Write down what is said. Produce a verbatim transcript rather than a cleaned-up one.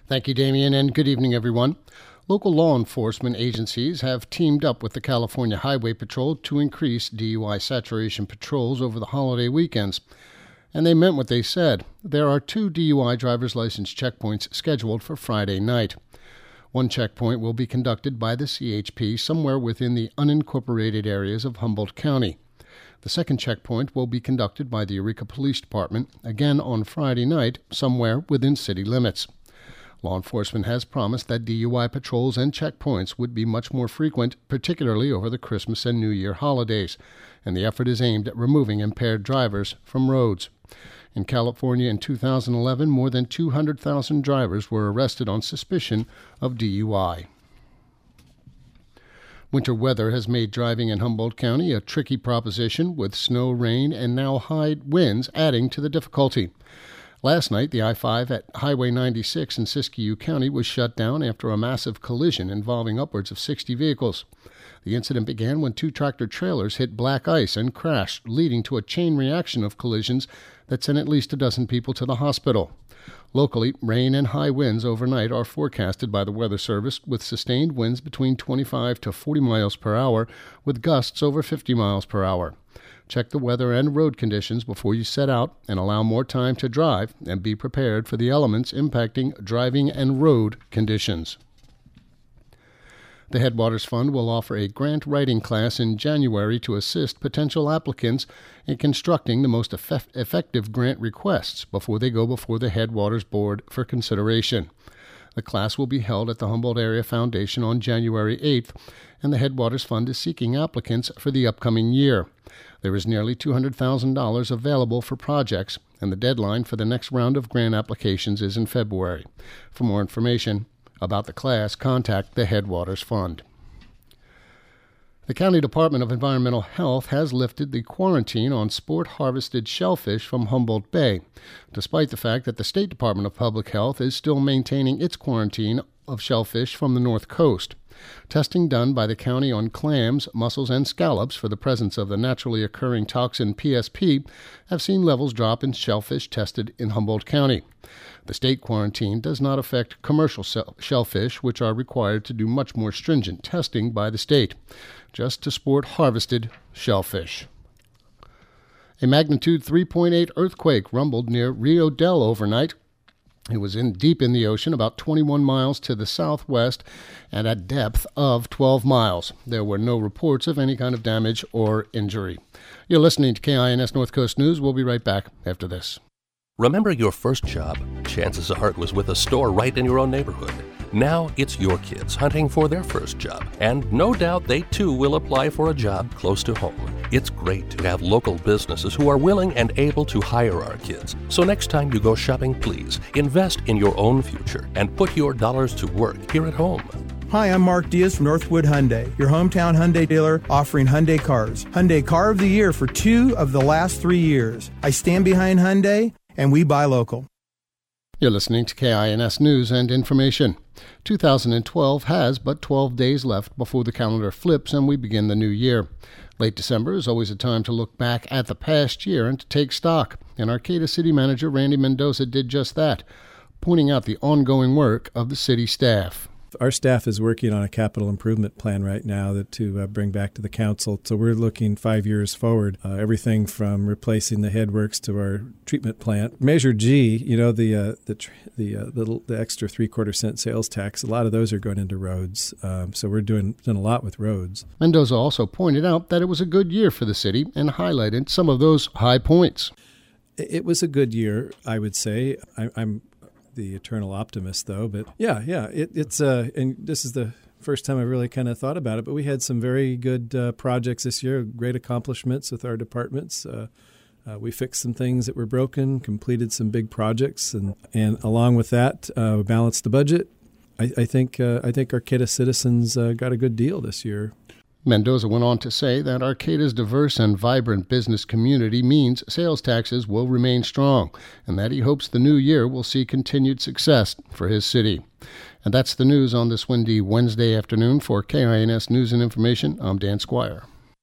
Thank you, Damien, and good evening, everyone. Local law enforcement agencies have teamed up with the California Highway Patrol to increase D U I saturation patrols over the holiday weekends. And they meant what they said. There are two D U I driver's license checkpoints scheduled for Friday night. One checkpoint will be conducted by the C H P somewhere within the unincorporated areas of Humboldt County. The second checkpoint will be conducted by the Eureka Police Department, again on Friday night, somewhere within city limits. Law enforcement has promised that D U I patrols and checkpoints would be much more frequent, particularly over the Christmas and New Year holidays, and the effort is aimed at removing impaired drivers from roads. In California in two thousand eleven, more than two hundred thousand drivers were arrested on suspicion of D U I. Winter weather has made driving in Humboldt County a tricky proposition, with snow, rain, and now high winds adding to the difficulty. Last night, the I five at Highway ninety-six in Siskiyou County was shut down after a massive collision involving upwards of sixty vehicles. The incident began when two tractor-trailers hit black ice and crashed, leading to a chain reaction of collisions that sent at least a dozen people to the hospital. Locally, rain and high winds overnight are forecasted by the Weather Service, with sustained winds between twenty-five to forty miles per hour, with gusts over fifty miles per hour. Check the weather and road conditions before you set out and allow more time to drive, and be prepared for the elements impacting driving and road conditions. The Headwaters Fund will offer a grant writing class in January to assist potential applicants in constructing the most effect- effective grant requests before they go before the Headwaters Board for consideration. The class will be held at the Humboldt Area Foundation on January eighth, and the Headwaters Fund is seeking applicants for the upcoming year. There is nearly two hundred thousand dollars available for projects, and the deadline for the next round of grant applications is in February. For more information about the class, contact the Headwaters Fund. The County Department of Environmental Health has lifted the quarantine on sport-harvested shellfish from Humboldt Bay, despite the fact that the State Department of Public Health is still maintaining its quarantine of shellfish from the North Coast. Testing done by the county on clams, mussels, and scallops for the presence of the naturally occurring toxin P S P have seen levels drop in shellfish tested in Humboldt County. The state quarantine does not affect commercial shellfish, which are required to do much more stringent testing by the state, just to sport harvested shellfish. A magnitude three point eight earthquake rumbled near Rio Del overnight. It was in deep in the ocean, about twenty-one miles to the southwest, and at depth of twelve miles. There were no reports of any kind of damage or injury. You're listening to K I N S North Coast News. We'll be right back after this. Remember your first job? Chances are it was with a store right in your own neighborhood. Now it's your kids hunting for their first job, and no doubt they too will apply for a job close to home. It's great to have local businesses who are willing and able to hire our kids. So next time you go shopping, please invest in your own future and put your dollars to work here at home. Hi, I'm Mark Diaz from Northwood Hyundai, your hometown Hyundai dealer offering Hyundai cars. Hyundai Car of the Year for two of the last three years. I stand behind Hyundai, and we buy local. You're listening to K I N S News and Information. two thousand twelve has but twelve days left before the calendar flips and we begin the new year. Late December is always a time to look back at the past year and to take stock, and Arcata City Manager Randy Mendoza did just that, pointing out the ongoing work of the city staff. Our staff is working on a capital improvement plan right now that to uh, bring back to the council. So we're looking five years forward, uh, everything from replacing the headworks to our treatment plant. Measure G, you know, the uh, the tr- the uh, little the extra three-quarter cent sales tax, a lot of those are going into roads. Um, so we're doing, doing a lot with roads. Mendoza also pointed out that it was a good year for the city and highlighted some of those high points. It was a good year, I would say. I, I'm the eternal optimist, though. But yeah, yeah, it, it's uh, and this is the first time I really kind of thought about it. But we had some very good uh, projects this year, great accomplishments with our departments. Uh, uh, we fixed some things that were broken, completed some big projects, and and along with that, uh, we balanced the budget. I, I think uh, I think Arcata citizens uh, got a good deal this year. Mendoza went on to say that Arcata's diverse and vibrant business community means sales taxes will remain strong, and that he hopes the new year will see continued success for his city. And that's the news on this windy Wednesday afternoon. For K I N S News and Information, I'm Dan Squire.